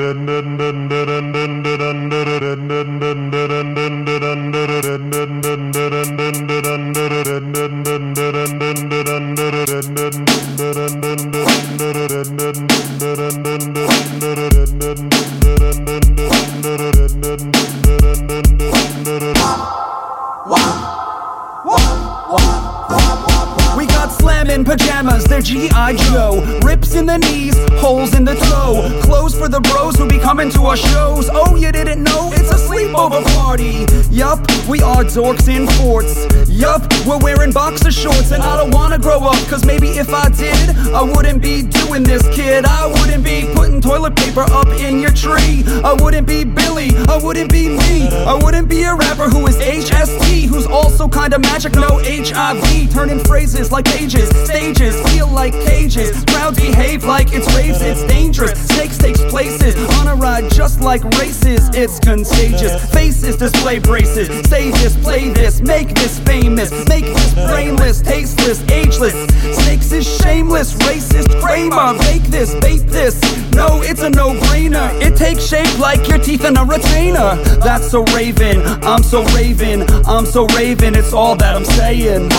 We got slammin' pajamas, they're G.I. Joe. Rips in the knees, holes in the toe. Clothes for the bros who be coming to our shows. Oh, you didn't know? It's a sleepover party. Yup, we are dorks in forts. Yup, we're wearing boxer shorts. And I don't wanna grow up, cause maybe if I did, I wouldn't be doing this, kid. I wouldn't be putting toilet paper up in your tree. I wouldn't be Billy, I wouldn't be me. I wouldn't be a rapper who is HST, who's also kinda magic, no HIV. Turning phrases like pages, stages feel like cages. Crowds behave like it's raves, it's dangerous. Snakes takes places on a ride just like races. It's contagious. Faces display braces. Say this, play this, make this famous, make this brainless, tasteless, ageless. Snakes is shameless, racist, Kramer. Bake this, vape this. No, it's a no-brainer. It takes shape like your teeth in a retainer. That's so Raven, I'm so Raven, I'm so Raven. It's all that I'm saying.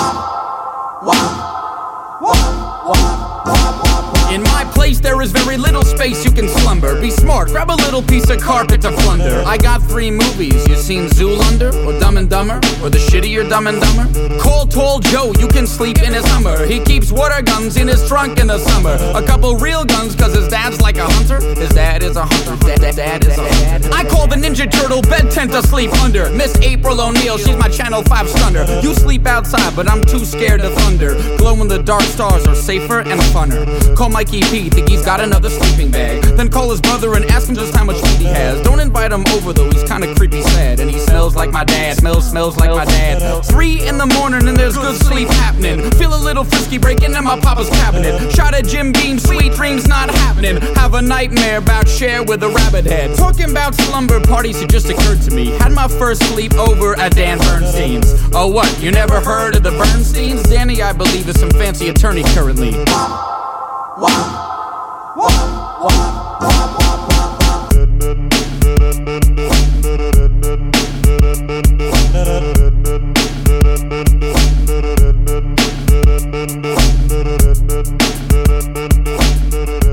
In my place there is very little space you can slumber. Be smart, grab a little piece of carpet to plunder. I got 3 movies, you seen Zoolander, or Dumb and Dumber, or the shittier Dumb and Dumber? Call Tall Joe, you can sleep in his Hummer. He keeps water guns in his trunk in the summer. A couple real guns cause his dad's like a hunter. His dad is a hunter, dad is a hunter. I call the Ninja Turtle bed tent to sleep under. Miss April O'Neil, she's my Channel 5 stunner. You sleep outside but I'm too scared to thunder. Glow in the dark stars are safer and funner. Call Mikey P, think he's got another sleeping bag. Then call his brother and ask him just how much food he has. Don't invite him over though, he's kinda creepy sad. And he smells like my dad, smells like my dad. 3 in the morning and there's good sleep happening. Feel a little frisky, break into my papa's cabinet. Shot at Jim Beam, sweet dreams not happening. Have a nightmare about Cher with a rabbit head. Talking about slumber parties, it just occurred to me. Had my first sleep over at Dan Bernstein's. Oh what, you never heard of the Bernsteins? Danny, I believe, is some fancy attorney currently. Wow.